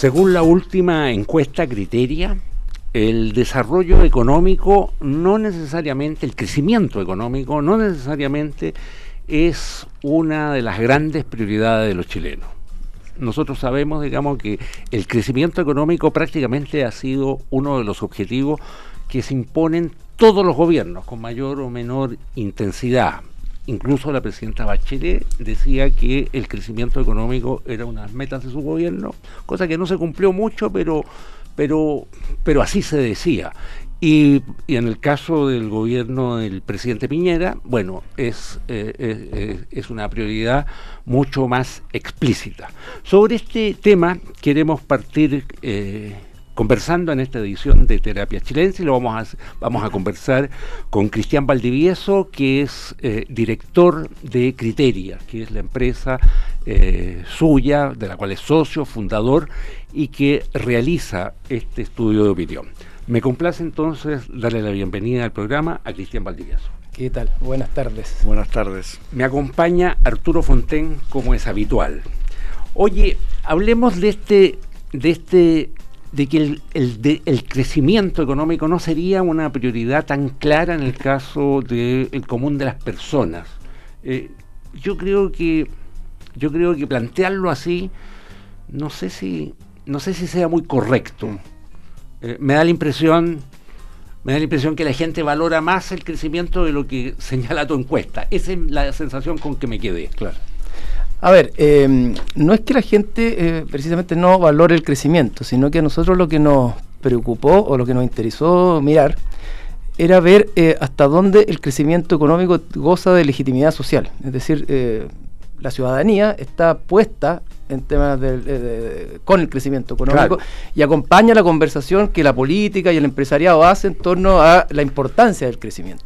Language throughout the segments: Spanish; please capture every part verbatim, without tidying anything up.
Según la última encuesta Criteria, el desarrollo económico no necesariamente, el crecimiento económico no necesariamente es una de las grandes prioridades de los chilenos. Nosotros sabemos, digamos, que el crecimiento económico prácticamente ha sido uno de los objetivos que se imponen todos los gobiernos con mayor o menor intensidad. Incluso la presidenta Bachelet decía que el crecimiento económico era una de las metas de su gobierno, cosa que no se cumplió mucho, pero, pero, pero así se decía. Y, y en el caso del gobierno del presidente Piñera, bueno, es, eh, eh, es una prioridad mucho más explícita. Sobre este tema queremos partir eh, conversando en esta edición de Terapia Chilense, y lo vamos a, vamos a conversar con Cristian Valdivieso, que es eh, director de Criteria, que es la empresa eh, suya, de la cual es socio, fundador, y que realiza este estudio de opinión. Me complace entonces darle la bienvenida al programa a Cristian Valdivieso. ¿Qué tal? Buenas tardes. Buenas tardes. Me acompaña Arturo Fonten, como es habitual. Oye, hablemos de este, de este, de que el, el, de, el crecimiento económico no sería una prioridad tan clara en el caso del común de las personas. Eh, yo creo que, yo creo que plantearlo así, no sé si, no sé si sea muy correcto. Eh, me da la impresión, me da la impresión que la gente valora más el crecimiento de lo que señala tu encuesta. Esa es la sensación con que me quedé. Claro. A ver, eh, no es que la gente eh, precisamente no valore el crecimiento, sino que a nosotros lo que nos preocupó o lo que nos interesó mirar era ver eh, hasta dónde el crecimiento económico goza de legitimidad social. Es decir, eh, la ciudadanía está puesta en temas de, de, de, con el crecimiento económico, claro, y acompaña la conversación que la política y el empresariado hacen en torno a la importancia del crecimiento.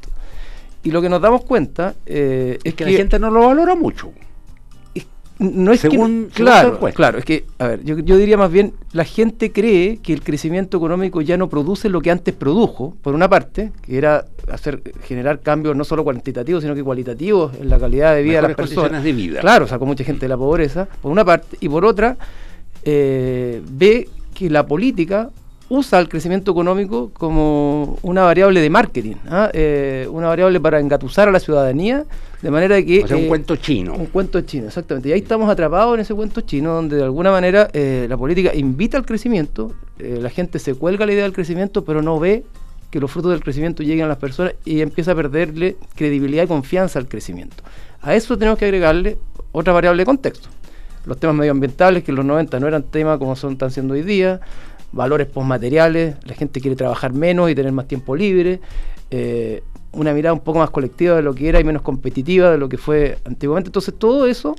Y lo que nos damos cuenta eh, es, es que, que la gente no lo valora mucho. Es, no es según, que, claro, claro, es que, a ver, yo, yo diría más bien, la gente cree que el crecimiento económico ya no produce lo que antes produjo, por una parte, que era hacer generar cambios no solo cuantitativos, sino que cualitativos en la calidad de vida mejores de las personas. De vida. Claro, sacó mucha gente de la pobreza, por una parte, y por otra, eh, ve que la política usa el crecimiento económico como una variable de marketing, ¿ah? eh, una variable para engatusar a la ciudadanía, de manera que... O sea, eh, un cuento chino. Un cuento chino, exactamente. Y ahí estamos atrapados en ese cuento chino, donde de alguna manera eh, la política invita al crecimiento, eh, la gente se cuelga la idea del crecimiento, pero no ve que los frutos del crecimiento lleguen a las personas y empieza a perderle credibilidad y confianza al crecimiento. A eso tenemos que agregarle otra variable de contexto. Los temas medioambientales, que en los noventa no eran temas como son están siendo hoy día, valores postmateriales, la gente quiere trabajar menos y tener más tiempo libre, eh, una mirada un poco más colectiva de lo que era y menos competitiva de lo que fue antiguamente. Entonces todo eso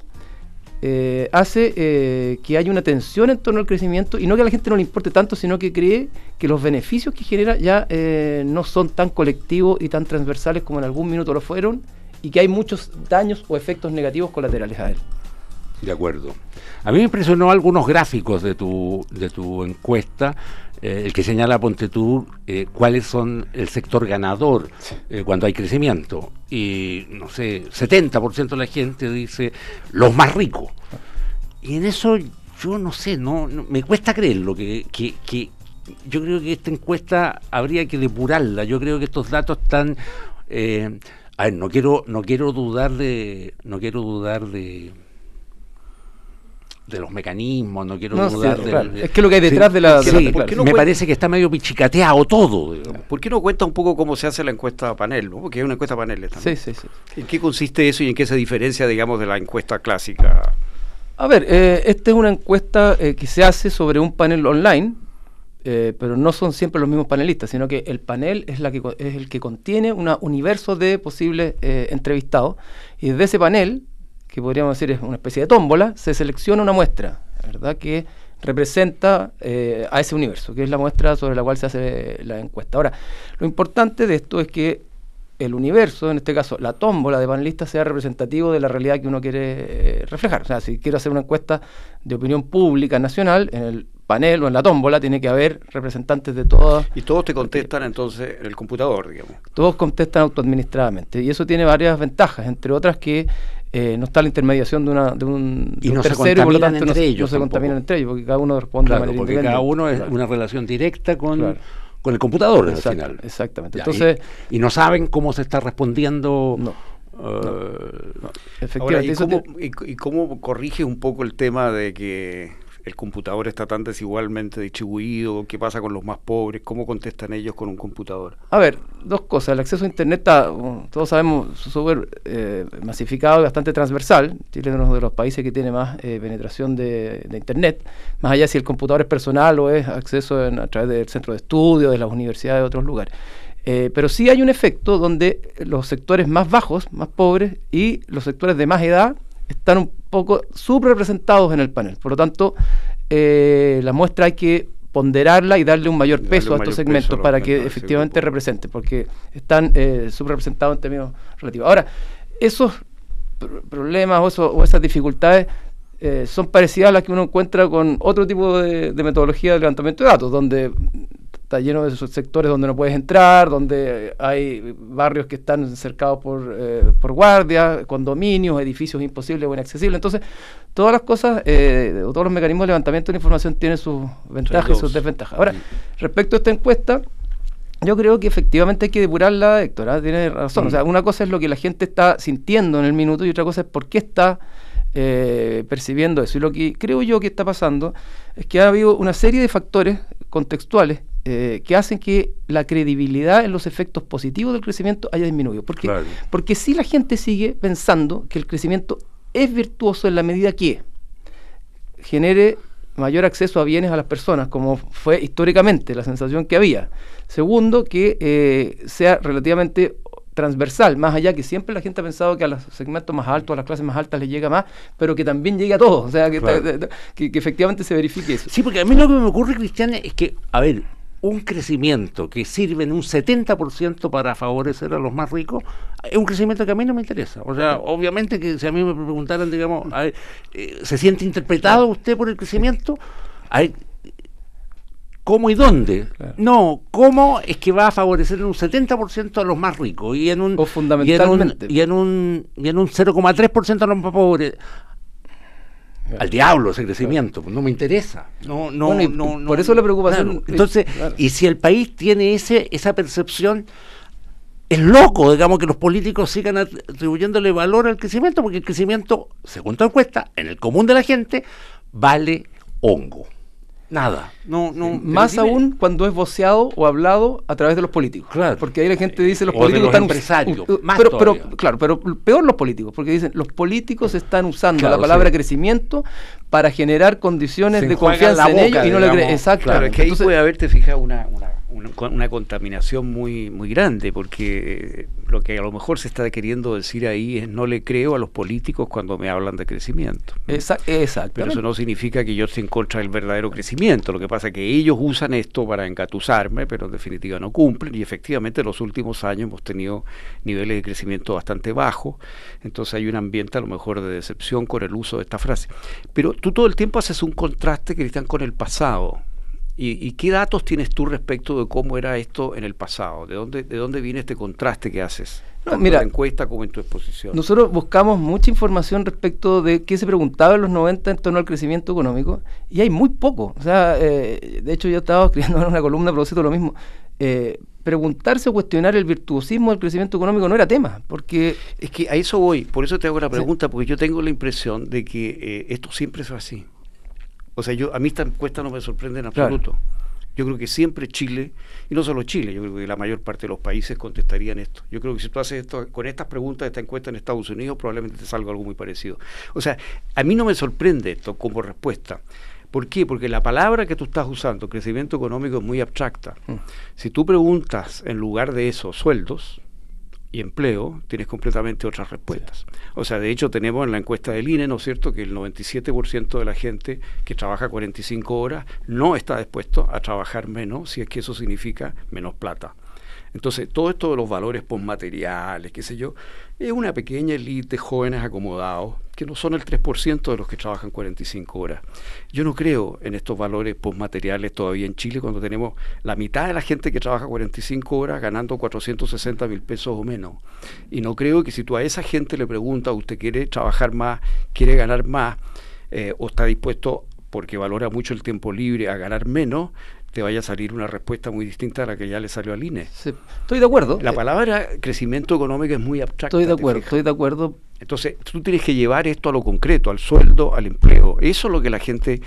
eh, hace eh, que haya una tensión en torno al crecimiento, y no que a la gente no le importe tanto, sino que cree que los beneficios que genera ya eh, no son tan colectivos y tan transversales como en algún minuto lo fueron, y que hay muchos daños o efectos negativos colaterales a él. De acuerdo. A mí me impresionó algunos gráficos de tu de tu encuesta, eh, el que señala, ponte tú, eh, cuáles son el sector ganador eh, cuando hay crecimiento. Y, no sé, setenta por ciento de la gente dice los más ricos. Y en eso yo no sé, no, no me cuesta creerlo, que, que, que yo creo que esta encuesta habría que depurarla. Yo creo que estos datos están... Eh, a ver, no quiero, no quiero dudar de... No quiero dudar de... de los mecanismos, no quiero no, dudar sí, de, claro. de, es que lo que hay detrás sí, de la... De sí, la porque no me cuenta, parece que está medio pichicateado todo, digamos. ¿Por qué no cuenta un poco cómo se hace la encuesta panel, ¿no? Porque hay una encuesta panel también. Sí, sí, sí. ¿En qué consiste eso y en qué se diferencia, digamos, de la encuesta clásica? A ver, eh, esta es una encuesta eh, que se hace sobre un panel online, eh, pero no son siempre los mismos panelistas, sino que el panel es, la que, es el que contiene un universo de posibles eh, entrevistados, y desde ese panel, que podríamos decir es una especie de tómbola, se selecciona una muestra, ¿verdad?, que representa eh, a ese universo, que es la muestra sobre la cual se hace la encuesta. Ahora, lo importante de esto es que el universo, en este caso la tómbola de panelistas, sea representativo de la realidad que uno quiere eh, reflejar. O sea, si quiero hacer una encuesta de opinión pública nacional, en el panel o en la tómbola tiene que haber representantes de todas. Y todos te contestan entonces en el computador, digamos. Todos contestan autoadministradamente. Y eso tiene varias ventajas, entre otras que eh, no está la intermediación de, una, de un, y de un no tercero se y por lo contaminan tanto entre no, ellos no se tampoco. contaminan entre ellos, porque cada uno responde Claro, de manera porque independiente. cada uno es Claro. una relación directa con, Claro. con el computador Exacto, al final. exactamente. Ya, Entonces, y, y no saben cómo se está respondiendo. no, uh, no. Ahora, Efectivamente. ¿y, eso cómo, te- y, y cómo corrige un poco el tema de que el computador está tan desigualmente distribuido? ¿Qué pasa con los más pobres? ¿Cómo contestan ellos con un computador? A ver, dos cosas. El acceso a Internet está, bueno, todos sabemos, súper eh, masificado y bastante transversal. Chile es uno de los países que tiene más eh, penetración de, de Internet, más allá si el computador es personal o es acceso en- a través del centro de estudio, de las universidades, de otros lugares. Eh, pero sí hay un efecto donde los sectores más bajos, más pobres, y los sectores de más edad están un poco subrepresentados en el panel. Por lo tanto, eh, la muestra hay que ponderarla y darle un mayor Darle peso un a estos mayor segmentos peso a los para segmentos que de ese efectivamente grupo. representen, porque están eh, subrepresentados en términos relativos. Ahora, esos pr- problemas o, eso- o esas dificultades eh, son parecidas a las que uno encuentra con otro tipo de, de metodología de levantamiento de datos, donde está lleno de esos sectores donde no puedes entrar, donde hay barrios que están cercados por, eh, por guardias, condominios, edificios imposibles o inaccesibles. Entonces, todas las cosas, eh, o todos los mecanismos de levantamiento de información tienen sus ventajas y sus desventajas. Ahora, respecto a esta encuesta, yo creo que efectivamente hay que depurarla, Héctor, ¿ah? Tiene razón. Mm. O sea, una cosa es lo que la gente está sintiendo en el minuto y otra cosa es por qué está eh, percibiendo eso. Y lo que creo yo que está pasando es que ha habido una serie de factores contextuales eh, que hacen que la credibilidad en los efectos positivos del crecimiento haya disminuido. Porque, Claro. porque si la gente sigue pensando que el crecimiento es virtuoso en la medida que genere mayor acceso a bienes a las personas, como fue históricamente la sensación que había. Segundo, que eh, sea relativamente transversal, más allá que siempre la gente ha pensado que a los segmentos más altos, a las clases más altas les llega más, pero que también llegue a todos, o sea, que, Claro. ta- ta- que, que efectivamente se verifique eso. Sí, porque a mí lo que me ocurre, Cristian, es que, a ver, un crecimiento que sirve en un setenta por ciento para favorecer a los más ricos, es un crecimiento que a mí no me interesa. O sea, obviamente que si a mí me preguntaran, digamos, a ver, eh, ¿se siente interpretado usted por el crecimiento? A ver, ¿cómo y dónde? Claro. No, ¿cómo es que va a favorecer en un setenta por ciento a los más ricos y en un, O fundamentalmente. y en un, y en un, y en un cero coma tres por ciento a los más pobres? Al diablo ese crecimiento, pues no me interesa. No, no, Bueno, y no, no, por eso la preocupación- claro. Entonces, claro. y si el país tiene ese esa percepción, es loco, digamos, que los políticos sigan atribuyéndole valor al crecimiento, porque el crecimiento, según tu encuesta, en el común de la gente, vale hongo. Nada. No, no. Más pero dime- aún cuando es voceado o hablado a través de los políticos. Claro. Porque ahí la gente dice los O de políticos los están us- empresarios, u- u- más pero, pero todavía. claro, pero peor los políticos, porque dicen los políticos están usando Claro, la palabra sí. crecimiento para generar condiciones Se de enjuagan confianza la en boca, ellos y no le creen. digamos. Exacto. Claro, es que ahí Entonces, puede haberte fijado una, una, una, una contaminación muy, muy grande, porque lo que a lo mejor se está queriendo decir ahí es no le creo a los políticos cuando me hablan de crecimiento. Exa- Pero exactamente. eso no significa que yo esté en contra del verdadero crecimiento. Lo que pasa es que ellos usan esto para engatusarme, pero en definitiva no cumplen. Y efectivamente en los últimos años hemos tenido niveles de crecimiento bastante bajos. Entonces hay un ambiente a lo mejor de decepción con el uso de esta frase. Pero tú todo el tiempo haces un contraste, Cristian, con el pasado. ¿Y, y qué datos tienes tú respecto de cómo era esto en el pasado? ¿De dónde, de dónde viene este contraste que haces? No, Tanto mira, en la encuesta como en tu exposición. Nosotros buscamos mucha información respecto de qué se preguntaba en los noventa en torno al crecimiento económico y hay muy poco. O sea, eh, de hecho yo estaba escribiendo en una columna a propósito de lo mismo. Eh, preguntarse o cuestionar el virtuosismo del crecimiento económico no era tema, porque Es que a eso voy, por eso te hago la pregunta, porque yo tengo la impresión de que eh, esto siempre es así. O sea, yo a mí esta encuesta no me sorprende en Claro. absoluto. Yo creo que siempre Chile, y no solo Chile, yo creo que la mayor parte de los países contestarían esto. Yo creo que si tú haces esto con estas preguntas de esta encuesta en Estados Unidos, probablemente te salga algo muy parecido. O sea, a mí no me sorprende esto como respuesta. ¿Por qué? Porque la palabra que tú estás usando, crecimiento económico, es muy abstracta. Mm. Si tú preguntas en lugar de eso sueldos y empleo, tienes completamente otras respuestas. O sea, de hecho tenemos en la encuesta del I N E, ¿no es cierto?, que el noventa y siete por ciento de la gente que trabaja cuarenta y cinco horas no está dispuesto a trabajar menos si es que eso significa menos plata. Entonces, todo esto de los valores postmateriales, qué sé yo, es una pequeña élite de jóvenes acomodados, que no son el tres por ciento de los que trabajan cuarenta y cinco horas. Yo no creo en estos valores postmateriales todavía en Chile, cuando tenemos la mitad de la gente que trabaja cuarenta y cinco horas ganando cuatrocientos sesenta mil pesos o menos. Y no creo que si tú a esa gente le preguntas, ¿usted quiere trabajar más, quiere ganar más, eh, o está dispuesto, porque valora mucho el tiempo libre, a ganar menos, te vaya a salir una respuesta muy distinta a la que ya le salió al I N E? Sí, estoy de acuerdo. La palabra crecimiento económico es muy abstracta. Estoy de acuerdo, estoy de acuerdo. Entonces, tú tienes que llevar esto a lo concreto, al sueldo, al empleo. Eso es lo que la gente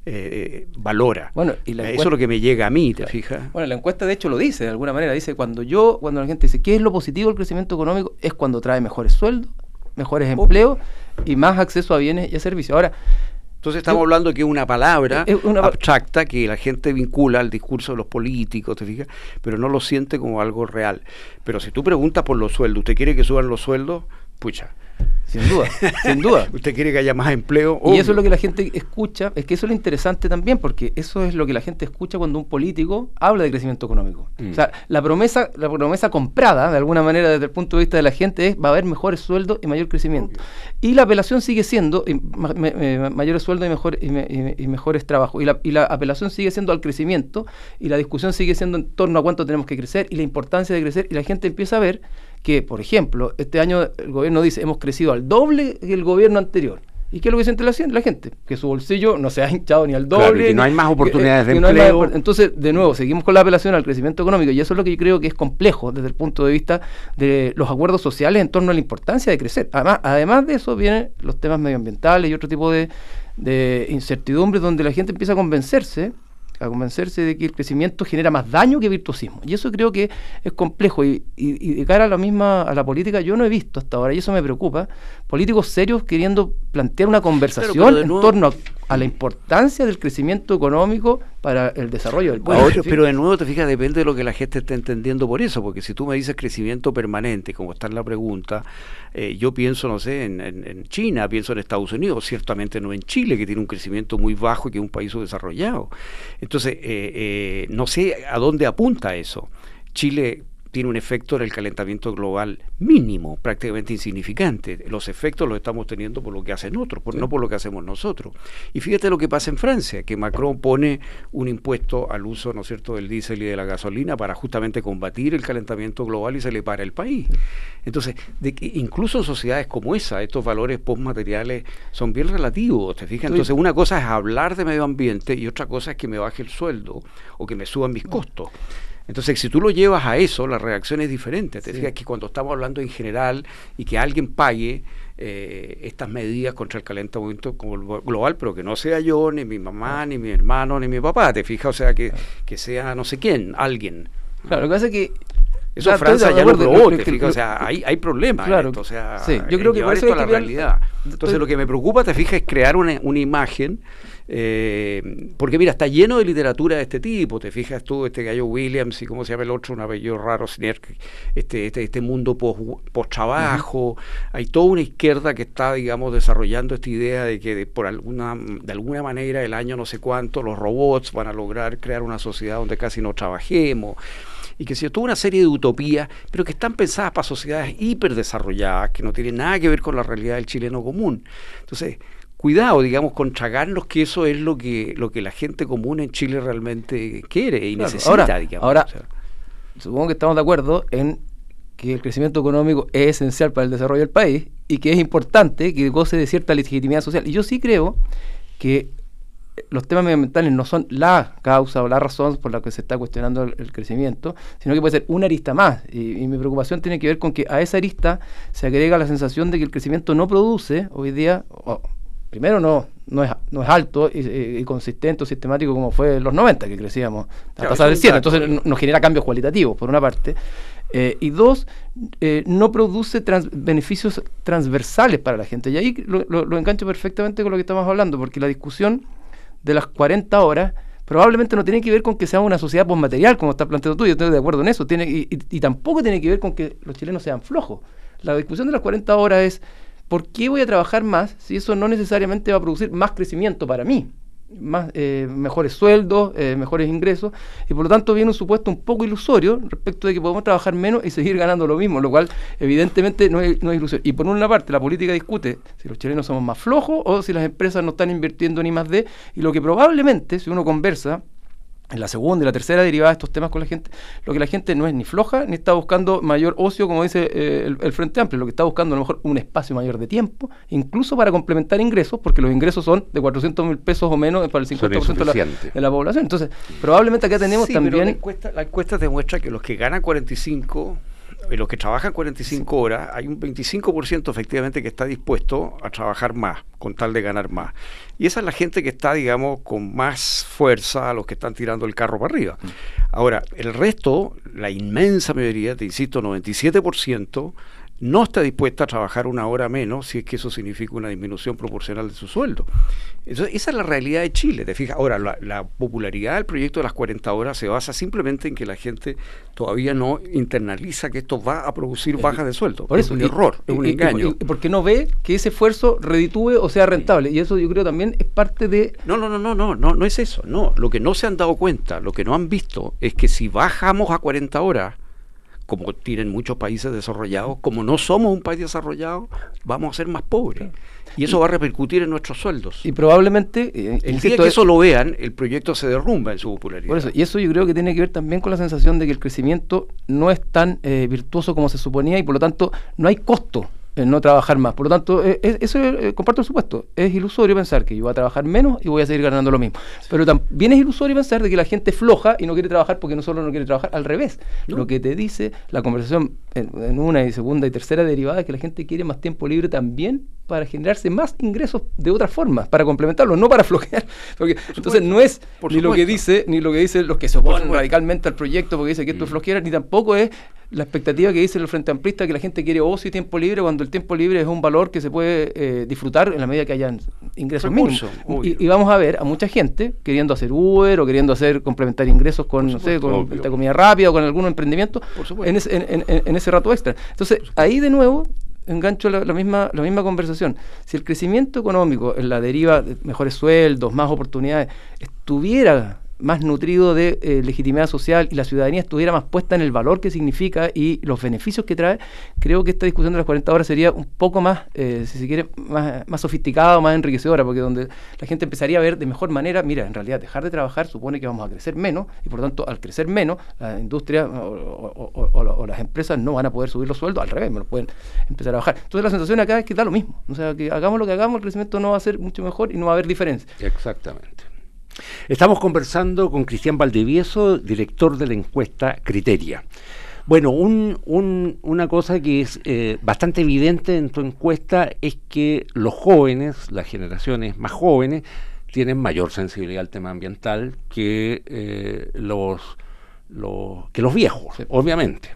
eh, valora. Bueno, y la Eso es lo que me llega a mí, ¿te claro. fijas? Bueno, la encuesta de hecho lo dice, de alguna manera. Dice, cuando yo, cuando la gente dice, ¿qué es lo positivo del crecimiento económico? Es cuando trae mejores sueldos, mejores empleos y más acceso a bienes y a servicios. Ahora, entonces estamos yo, hablando que es una palabra es una, abstracta que la gente vincula al discurso de los políticos, ¿te fijas? Pero no lo siente como algo real. Pero si tú preguntas por los sueldos, ¿usted quiere que suban los sueldos? Pucha. Sin duda, sin duda. ¿Usted quiere que haya más empleo? Y Obvio. eso es lo que la gente escucha, es que eso es lo interesante también, porque eso es lo que la gente escucha cuando un político habla de crecimiento económico. Mm. O sea, la promesa, la promesa comprada, de alguna manera, desde el punto de vista de la gente, es va a haber mejores sueldos y mayor crecimiento. Obvio. Y la apelación sigue siendo y, ma, me, me, mayores sueldos y, mejor, y, me, y, y mejores trabajos. Y la, y la apelación sigue siendo al crecimiento, y la discusión sigue siendo en torno a cuánto tenemos que crecer y la importancia de crecer, y la gente empieza a ver que, por ejemplo, este año el gobierno dice, hemos crecido al doble que el gobierno anterior. ¿Y qué es lo que siente la, la gente? Que su bolsillo no se ha hinchado ni al doble. Claro, y que no hay más oportunidades que, de que empleo. No más, entonces, de nuevo, seguimos con la apelación al crecimiento económico, y eso es lo que yo creo que es complejo desde el punto de vista de los acuerdos sociales en torno a la importancia de crecer. Además, además de eso vienen los temas medioambientales y otro tipo de, de incertidumbres donde la gente empieza a convencerse a convencerse de que el crecimiento genera más daño que virtuosismo. Y eso creo que es complejo. Y, y, y de cara a la misma, a la política, yo no he visto hasta ahora, y eso me preocupa, políticos serios queriendo plantear una conversación pero, pero en nuevo, torno a, a la importancia del crecimiento económico para el desarrollo del país. Bueno, pero de nuevo, te fijas, depende de lo que la gente esté entendiendo por eso, porque si tú me dices crecimiento permanente, como está en la pregunta, eh, yo pienso, no sé, en, en, en China, pienso en Estados Unidos, ciertamente no en Chile, que tiene un crecimiento muy bajo y que es un país subdesarrollado. Entonces, eh, eh, no sé a dónde apunta eso. Chile tiene un efecto en el calentamiento global mínimo, prácticamente insignificante. Los efectos los estamos teniendo por lo que hacen otros, por, sí. no por lo que hacemos nosotros. Y fíjate lo que pasa en Francia, que Macron pone un impuesto al uso, ¿no es cierto?, del diésel y de la gasolina para justamente combatir el calentamiento global, y se le para el país. Entonces, de que incluso en sociedades como esa, estos valores postmateriales son bien relativos, ¿te fijas? Entonces, una cosa es hablar de medio ambiente y otra cosa es que me baje el sueldo o que me suban mis costos. Entonces, si tú lo llevas a eso, la reacción es diferente. Te sí. fijas que cuando estamos hablando en general y que alguien pague eh, estas medidas contra el calentamiento global, pero que no sea yo, ni mi mamá, ni mi hermano, ni mi papá, te fijas, o sea, que, que sea no sé quién, alguien. Claro, lo que pasa es que eso claro, Francia ya lo probó, te fijas, o sea, hay, hay problemas claro, en esto, o sea, sí, yo creo que llevar esto esto a la que realidad. Entonces, estoy... lo que me preocupa, te fijas, es crear una, una imagen. Eh, porque mira, está lleno de literatura de este tipo, te fijas tú, este gallo Williams y cómo se llama el otro, un apellido raro, este, este, este mundo post-trabajo, post uh-huh. hay toda una izquierda que está, digamos, desarrollando esta idea de que de, por alguna, de alguna manera el año no sé cuánto, los robots van a lograr crear una sociedad donde casi no trabajemos, y que se toda una serie de utopías, pero que están pensadas para sociedades hiperdesarrolladas, que no tienen nada que ver con la realidad del chileno común. Entonces, cuidado, digamos, con tragarnos que eso es lo que lo que la gente común en Chile realmente quiere y claro, necesita, ahora, digamos. Ahora, o sea. supongo que estamos de acuerdo en que el crecimiento económico es esencial para el desarrollo del país y que es importante que goce de cierta legitimidad social. Y yo sí creo que los temas medioambientales no son la causa o la razón por la que se está cuestionando el, el crecimiento, sino que puede ser una arista más. Y, y mi preocupación tiene que ver con que a esa arista se agrega la sensación de que el crecimiento no produce hoy día... Oh, primero no no es no es alto y, y, y consistente o sistemático como fue en los noventa, que crecíamos a tasa del cien, entonces no, nos genera cambios cualitativos, por una parte, eh, y dos, eh, no produce trans, beneficios transversales para la gente. Y ahí lo, lo, lo engancho perfectamente con lo que estamos hablando, porque la discusión de las cuarenta horas probablemente no tiene que ver con que seamos una sociedad postmaterial, como está planteado tú, yo estoy de acuerdo en eso, tiene, y, y, y tampoco tiene que ver con que los chilenos sean flojos. La discusión de las cuarenta horas es ¿por qué voy a trabajar más si eso no necesariamente va a producir más crecimiento para mí? más eh, mejores sueldos, eh, mejores ingresos, y por lo tanto viene un supuesto un poco ilusorio respecto de que podemos trabajar menos y seguir ganando lo mismo, lo cual evidentemente no es, no es ilusorio. Y por una parte la política discute si los chilenos somos más flojos o si las empresas no están invirtiendo ni más de, y lo que probablemente, si uno conversa en la segunda y la tercera derivada de estos temas con la gente, lo que la gente no es ni floja, ni está buscando mayor ocio, como dice eh, el, el Frente Amplio, lo que está buscando a lo mejor un espacio mayor de tiempo, incluso para complementar ingresos, porque los ingresos son de cuatrocientos mil pesos o menos para el cincuenta por ciento de la, de la población. Entonces, probablemente acá tenemos sí, también... Pero la encuesta, la encuesta demuestra que los que ganan cuarenta y cinco... y los que trabajan cuarenta y cinco sí. horas, hay un veinticinco por ciento efectivamente que está dispuesto a trabajar más, con tal de ganar más. Y esa es la gente que está, digamos, con más fuerza, a los que están tirando el carro para arriba. Mm. Ahora, el resto, la inmensa mayoría, te insisto, noventa y siete por ciento, no está dispuesta a trabajar una hora menos si es que eso significa una disminución proporcional de su sueldo. Entonces, esa es la realidad de Chile, ¿te fijas? Ahora, la, la popularidad del proyecto de las cuarenta horas se basa simplemente en que la gente todavía no internaliza que esto va a producir bajas de sueldo. Por eso, es un y, error, y, es un y, engaño. Y, y porque no ve que ese esfuerzo reditúe o sea rentable, y eso yo creo también es parte de... No, no, no, no, no, no, no es eso, no. Lo que no se han dado cuenta, lo que no han visto, es que si bajamos a cuarenta horas, como tienen muchos países desarrollados, como no somos un país desarrollado, vamos a ser más pobres. Y eso va a repercutir en nuestros sueldos. Y probablemente... Eh, el día que eso lo vean, el proyecto se derrumba en su popularidad. Por eso, y eso yo creo que tiene que ver también con la sensación de que el crecimiento no es tan eh, virtuoso como se suponía, y por lo tanto no hay costo en no trabajar más. Por lo tanto, eh, eh, eso eh, comparto el supuesto. Es ilusorio pensar que yo voy a trabajar menos y voy a seguir ganando lo mismo. Pero también es ilusorio pensar de que la gente es floja y no quiere trabajar porque no solo no quiere trabajar, al revés. ¿No? Lo que te dice la conversación en, en una y segunda y tercera derivada es que la gente quiere más tiempo libre también para generarse más ingresos de otras formas, para complementarlo, no para flojear. Porque, entonces no es ni supuesto. lo que dice, ni lo que dicen los que se oponen radicalmente al proyecto porque dice que esto mm. es flojera, ni tampoco es la expectativa que dice el Frente Amplista, que la gente quiere ocio y tiempo libre, cuando el tiempo libre es un valor que se puede eh, disfrutar en la medida que hayan ingresos mínimos. Y, y vamos a ver a mucha gente queriendo hacer Uber o queriendo hacer complementar ingresos con, supuesto, no sé, con esta comida rápida o con algún emprendimiento en ese, en, en, en ese rato extra. Entonces, ahí de nuevo engancho la, la misma la misma conversación. Si el crecimiento económico en la deriva de mejores sueldos, más oportunidades, estuviera más nutrido de eh, legitimidad social y la ciudadanía estuviera más puesta en el valor que significa y los beneficios que trae, creo que esta discusión de las cuarenta horas sería un poco más, eh, si se quiere, más, más sofisticada o más enriquecedora, porque donde la gente empezaría a ver de mejor manera, mira, en realidad dejar de trabajar supone que vamos a crecer menos, y por lo tanto, al crecer menos, la industria o, o, o, o, o las empresas no van a poder subir los sueldos, al revés, me los pueden empezar a bajar. Entonces la sensación acá es que da lo mismo, o sea, que hagamos lo que hagamos, el crecimiento no va a ser mucho mejor y no va a haber diferencia. Exactamente. Estamos conversando con Cristian Valdivieso, director de la encuesta Criteria. Bueno, un, un, una cosa que es eh, bastante evidente en tu encuesta es que los jóvenes, las generaciones más jóvenes, tienen mayor sensibilidad al tema ambiental que, eh, los, los, que los viejos, sí. obviamente.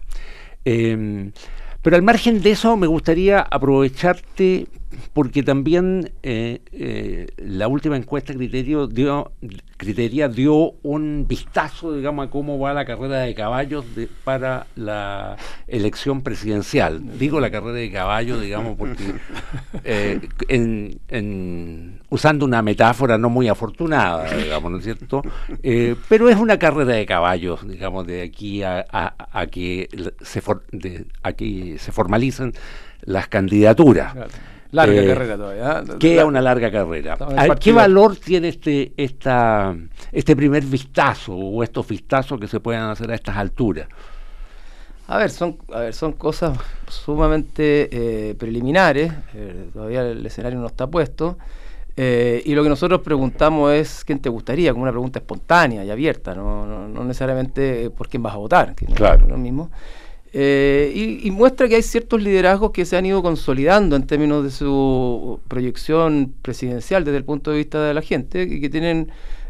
Eh, pero al margen de eso me gustaría aprovecharte porque también eh, eh, la última encuesta Criterio dio, Criteria dio un vistazo, digamos, a cómo va la carrera de caballos de, para la elección presidencial. Digo la carrera de caballos, digamos, porque eh, en, en, usando una metáfora no muy afortunada, digamos, ¿no es cierto? Eh, pero es una carrera de caballos, digamos, de aquí a, a, a que se for, de, a que se formalicen las candidaturas. Claro. Larga eh, carrera todavía. ¿eh? Queda una larga carrera. ¿Qué valor tiene este esta este primer vistazo o estos vistazos que se puedan hacer a estas alturas? A ver, son a ver son cosas sumamente eh, preliminares. Eh, todavía el escenario no está puesto. Eh, y lo que nosotros preguntamos es ¿quién te gustaría? Como una pregunta espontánea y abierta, no, no, no necesariamente por quién vas a votar, que no, claro. no es lo mismo. Eh, y, y muestra que hay ciertos liderazgos que se han ido consolidando en términos de su proyección presidencial desde el punto de vista de la gente, y que tienen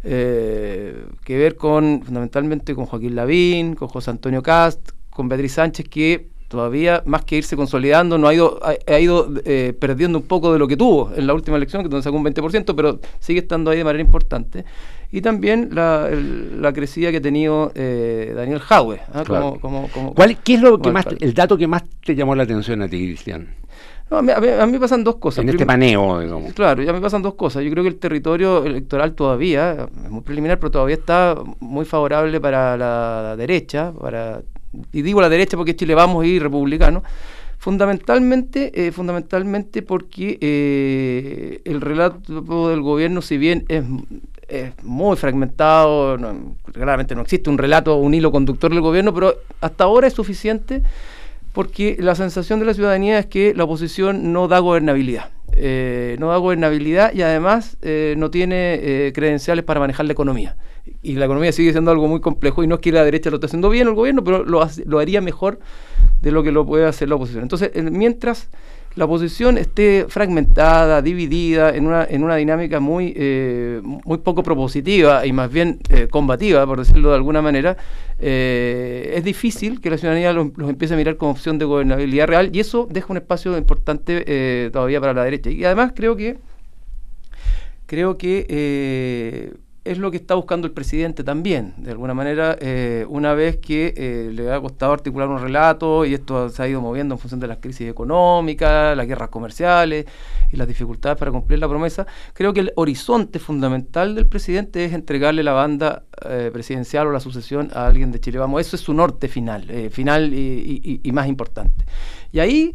eh, que ver con fundamentalmente con Joaquín Lavín, con José Antonio Kast, con Beatriz Sánchez, que todavía, más que irse consolidando, no ha ido, ha, ha ido eh, perdiendo un poco de lo que tuvo en la última elección, que donde sacó un veinte por ciento, pero sigue estando ahí de manera importante. Y también la, el, la crecida que ha tenido eh, Daniel Jadwe. ¿eh? Claro. Como, como, como, ¿Cuál, ¿Qué es lo que más, el dato que más te llamó la atención a ti, Cristian? No, a, mí, a, mí, a mí pasan dos cosas. En este paneo, digamos. Claro, ya me pasan dos cosas. Yo creo que el territorio electoral todavía, es muy preliminar, pero todavía está muy favorable para la derecha, para y digo la derecha porque Chile Vamos y republicano, fundamentalmente, eh, fundamentalmente porque eh, el relato del gobierno, si bien es, es muy fragmentado, no, claramente no existe un relato, un hilo conductor del gobierno, pero hasta ahora es suficiente porque la sensación de la ciudadanía es que la oposición no da gobernabilidad. Eh, no da gobernabilidad y además eh, no tiene eh, credenciales para manejar la economía. Y la economía sigue siendo algo muy complejo y no es que la derecha lo esté haciendo bien el gobierno, pero lo, hace, lo haría mejor de lo que lo puede hacer la oposición. Entonces, eh, mientras la oposición esté fragmentada, dividida, en una, en una dinámica muy, eh, muy poco propositiva y más bien eh, combativa, por decirlo de alguna manera, eh, es difícil que la ciudadanía los, los empiece a mirar como opción de gobernabilidad real y eso deja un espacio importante eh, todavía para la derecha. Y además creo que creo que eh, es lo que está buscando el presidente también, de alguna manera, eh, una vez que eh, le ha costado articular un relato y esto se ha ido moviendo en función de las crisis económicas, las guerras comerciales y las dificultades para cumplir la promesa, creo que el horizonte fundamental del presidente es entregarle la banda eh, presidencial o la sucesión a alguien de Chile Vamos. Eso es su norte final, eh, final y, y, y más importante. Y ahí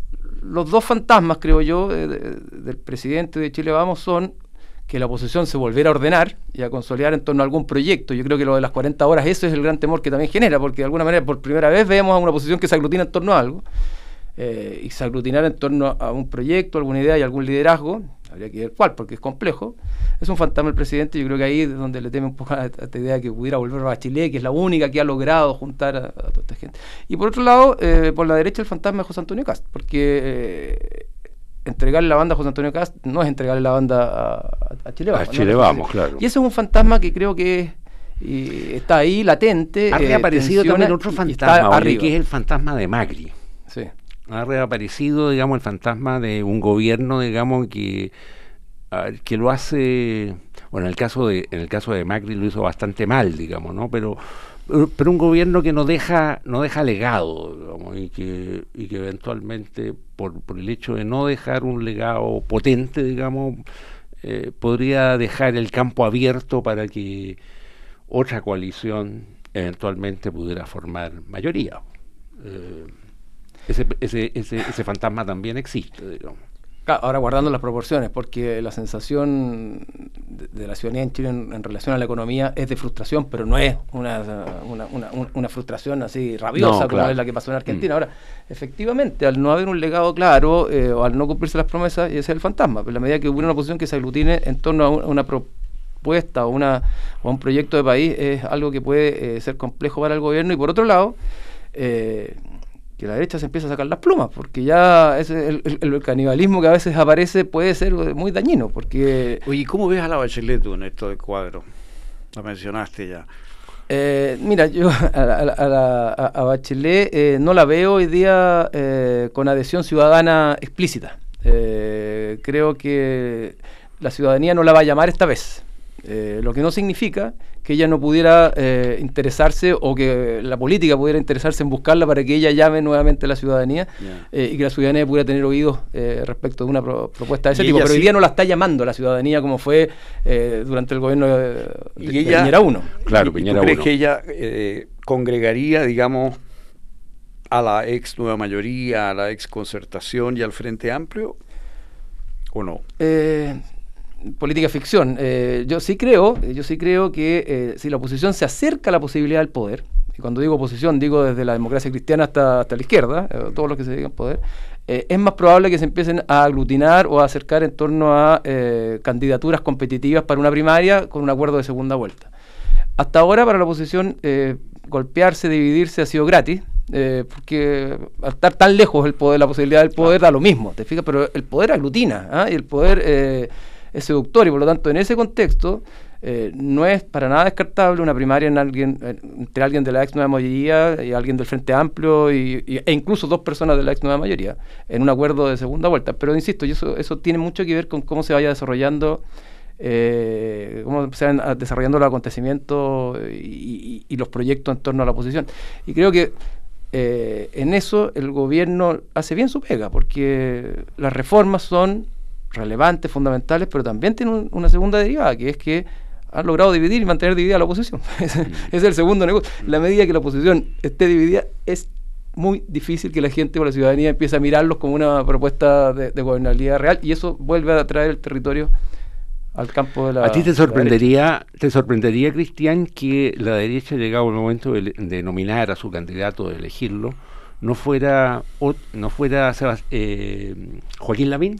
los dos fantasmas, creo yo, eh, de, del presidente de Chile Vamos son que la oposición se volviera a ordenar y a consolidar en torno a algún proyecto. Yo creo que lo de las cuarenta horas, eso es el gran temor que también genera, porque de alguna manera por primera vez vemos a una oposición que se aglutina en torno a algo, eh, y se aglutinar en torno a un proyecto, alguna idea y algún liderazgo, habría que ver cuál, porque es complejo. Es un fantasma el presidente, yo creo que ahí es donde le teme un poco a esta idea de que pudiera volver a Bachelet, que es la única que ha logrado juntar a, a toda esta gente. Y por otro lado, eh, por la derecha el fantasma es José Antonio Kast, porque eh, entregarle la banda a José Antonio Kast no es entregarle la banda a, a Chile Vamos. A Chile ¿no? Vamos, claro. Y ese es un fantasma que creo que y está ahí latente. Ha reaparecido eh, también otro fantasma, oye, que es el fantasma de Macri. Sí. Ha reaparecido, digamos, el fantasma de un gobierno, digamos, que, uh, que lo hace, bueno, en el caso de, en el caso de Macri lo hizo bastante mal, digamos, ¿no? Pero pero un gobierno que no deja no deja legado, digamos, y que y que eventualmente por, por el hecho de no dejar un legado potente, digamos, eh, podría dejar el campo abierto para que otra coalición eventualmente pudiera formar mayoría. Eh, ese, ese, ese, ese fantasma también existe, digamos. Ahora guardando las proporciones, porque la sensación de, de la ciudadanía en Chile en, en relación a la economía es de frustración, pero no es una, una, una, una frustración así rabiosa, no, como claro. es la que pasó en Argentina. Mm. Ahora, efectivamente, al no haber un legado claro, eh, o al no cumplirse las promesas, ese es el fantasma. Pero en la medida que hubiera una oposición que se aglutine en torno a, un, a una propuesta o, una, o a un proyecto de país, es algo que puede eh, ser complejo para el gobierno. Y por otro lado, eh, que la derecha se empieza a sacar las plumas, porque ya ese, el, el, el canibalismo que a veces aparece puede ser muy dañino, porque... Oye, ¿cómo ves a la Bachelet tú en esto de cuadro? La mencionaste ya. Eh, mira, yo a, a, a, la, a Bachelet eh, no la veo hoy día eh, con adhesión ciudadana explícita. Eh, creo que la ciudadanía no la va a llamar esta vez. Eh, lo que no significa que ella no pudiera eh, interesarse o que la política pudiera interesarse en buscarla para que ella llame nuevamente a la ciudadanía, yeah. eh, y que la ciudadanía pudiera tener oídos eh, respecto de una pro propuesta de ese tipo. Pero sí, hoy día no la está llamando la ciudadanía como fue eh, durante el gobierno de, de, y ella, de Piñera uno. Claro, Piñera ¿tú crees uno. que ella eh, congregaría, digamos, a la ex Nueva Mayoría, a la ex Concertación y al Frente Amplio o no? Eh... política ficción. Eh, yo sí creo, yo sí creo que eh, si la oposición se acerca a la posibilidad del poder, y cuando digo oposición digo desde la democracia cristiana hasta, hasta la izquierda, eh, todos los que se digan poder, eh, es más probable que se empiecen a aglutinar o a acercar en torno a eh, candidaturas competitivas para una primaria con un acuerdo de segunda vuelta. Hasta ahora para la oposición eh, golpearse, dividirse ha sido gratis, eh, porque al estar tan lejos el poder, la posibilidad del poder da lo mismo, ¿te fijas? Pero el poder aglutina, ¿eh? Y el poder eh, es seductor, y por lo tanto en ese contexto eh, no es para nada descartable una primaria en alguien, eh, entre alguien de la ex nueva mayoría y alguien del Frente Amplio y, y, e incluso dos personas de la ex nueva mayoría en un acuerdo de segunda vuelta. Pero insisto, y eso, eso tiene mucho que ver con cómo se vaya desarrollando eh, cómo se van desarrollando los acontecimientos y, y, y los proyectos en torno a la oposición. Y creo que eh, en eso el gobierno hace bien su pega, porque las reformas son relevantes, fundamentales, pero también tienen un, una segunda derivada, que es que han logrado dividir y mantener dividida a la oposición. Ese es el segundo negocio. La medida que la oposición esté dividida, es muy difícil que la gente o la ciudadanía empiece a mirarlos como una propuesta de, de gobernabilidad real, y eso vuelve a traer el territorio al campo de la... ¿A ti te sorprendería, te sorprendería, Cristian, que la derecha, llegado el momento de, de nominar a su candidato, de elegirlo, no fuera o, no fuera Sebast- eh, Joaquín Lavín?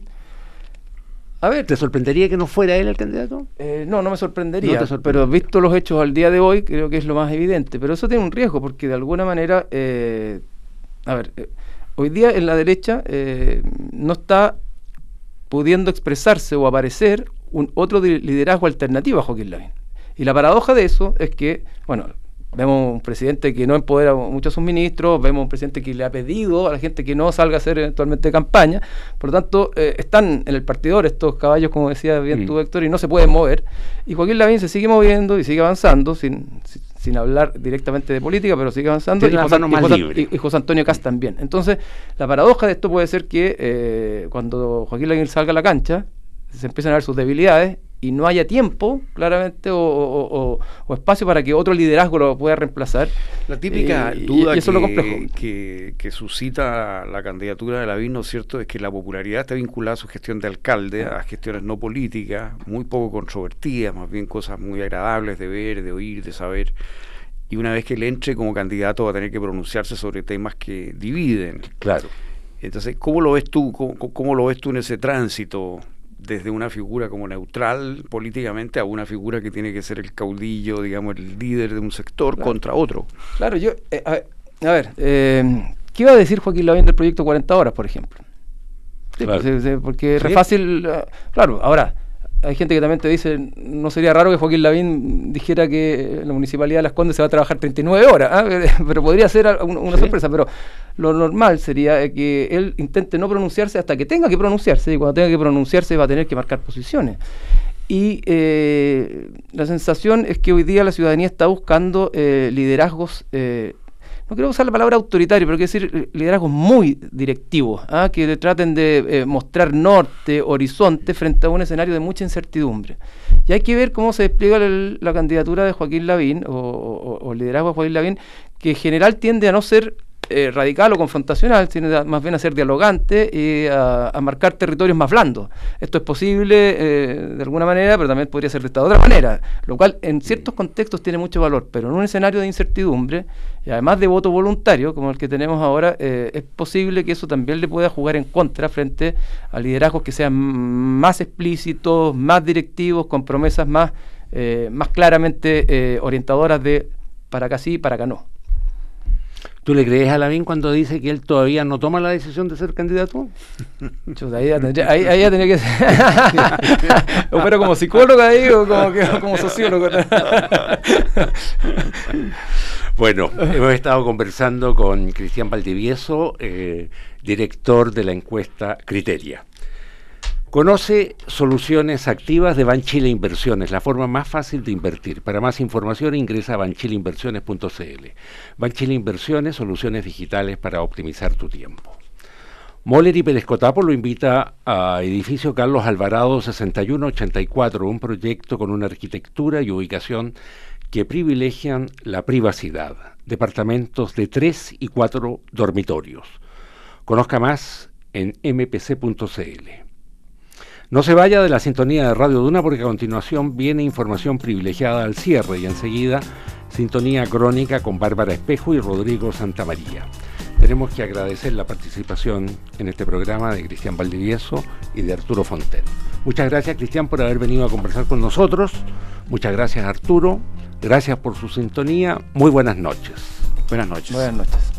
A ver, ¿Te sorprendería que no fuera él el candidato? Eh, no, no me sorprendería, No te sorprendería. pero visto los hechos al día de hoy, creo que es lo más evidente. Pero eso tiene un riesgo, porque de alguna manera, eh, a ver, eh, hoy día en la derecha eh, no está pudiendo expresarse o aparecer un otro de liderazgo alternativo a Joaquín Lavín. Y la paradoja de eso es que, bueno, vemos un presidente que no empodera mucho a sus ministros, vemos un presidente que le ha pedido a la gente que no salga a hacer eventualmente campaña, por lo tanto, eh, están en el partidor estos caballos, como decía bien mm. tú, Héctor, y no se pueden mover, y Joaquín Lavín se sigue moviendo y sigue avanzando, sin, sin, sin hablar directamente de política, pero sigue avanzando, y José, y, José, y, y José Antonio Kast también. Entonces, la paradoja de esto puede ser que eh, cuando Joaquín Lavín salga a la cancha, se empiezan a ver sus debilidades y no haya tiempo, claramente, o, o, o, o espacio para que otro liderazgo lo pueda reemplazar. La típica eh, duda y, y eso que, es lo complejo. Que, que suscita la candidatura de Lavín, ¿no es cierto?, es que la popularidad está vinculada a su gestión de alcalde, a gestiones no políticas, muy poco controvertidas, más bien cosas muy agradables de ver, de oír, de saber. Y una vez que él entre como candidato va a tener que pronunciarse sobre temas que dividen. Claro. Entonces, ¿cómo lo ves tú? ¿Cómo, cómo lo ves tú en ese tránsito? Desde una figura como neutral políticamente a una figura que tiene que ser el caudillo, digamos, el líder de un sector, claro, contra otro. Claro, yo, eh, a, a ver, eh, ¿qué iba a decir Joaquín Lavín del proyecto cuarenta horas, por ejemplo? Sí, claro. pues, eh, porque es ¿Sí? fácil, uh, claro, ahora, hay gente que también te dice, no sería raro que Joaquín Lavín dijera que la Municipalidad de Las Condes se va a trabajar treinta y nueve horas, ¿eh? Pero podría ser una, una ¿Sí? sorpresa, pero lo normal sería que él intente no pronunciarse hasta que tenga que pronunciarse, y cuando tenga que pronunciarse va a tener que marcar posiciones. Y eh, la sensación es que hoy día la ciudadanía está buscando eh, liderazgos, eh, no quiero usar la palabra autoritario, pero quiero decir liderazgos muy directivos, ¿ah? que traten de eh, mostrar norte, horizonte, frente a un escenario de mucha incertidumbre. Y hay que ver cómo se despliega el, la candidatura de Joaquín Lavín, o, o, o el liderazgo de Joaquín Lavín, que en general tiende a no ser eh, radical o confrontacional, tiende a, más bien a ser dialogante y a, a marcar territorios más blandos. Esto es posible eh, de alguna manera, pero también podría ser de esta otra manera, lo cual en ciertos contextos tiene mucho valor, pero en un escenario de incertidumbre, y además de voto voluntario, como el que tenemos ahora, eh, es posible que eso también le pueda jugar en contra frente a liderazgos que sean más explícitos, más directivos, con promesas más, eh, más claramente eh, orientadoras de para acá sí, para acá no. ¿Tú le crees a Lavín cuando dice que él todavía no toma la decisión de ser candidato? Chuta, ahí, ya tendría, ahí, ahí ya tenía que ser. Pero como psicólogo ahí o como, que, como sociólogo. Bueno, hemos estado conversando con Cristian Valdivieso, eh, director de la encuesta Criteria. Conoce soluciones activas de Banchile Inversiones, la forma más fácil de invertir. Para más información ingresa a banchile inversiones punto c l. Banchile Inversiones, soluciones digitales para optimizar tu tiempo. Moller y Pérez Cotapo lo invita a Edificio Carlos Alvarado sesenta y uno ochenta y cuatro, un proyecto con una arquitectura y ubicación que privilegian la privacidad. Departamentos de tres y cuatro dormitorios. Conozca más en m p c punto c l. No se vaya de la sintonía de Radio Duna, porque a continuación viene información privilegiada al cierre y enseguida sintonía crónica con Bárbara Espejo y Rodrigo Santamaría. Tenemos que agradecer la participación en este programa de Cristian Valdivieso y de Arturo Fonten. Muchas gracias, Cristian, por haber venido a conversar con nosotros. Muchas gracias, Arturo. Gracias por su sintonía. Muy buenas noches. Buenas noches. Buenas noches.